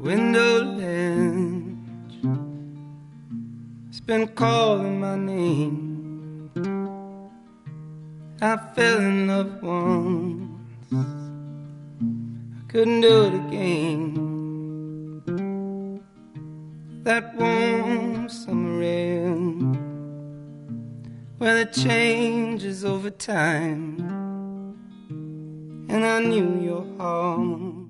window ledge. It's been calling my name. I fell in love once, I couldn't do it again. That warm summer air, well, it changes over time. And I knew your heart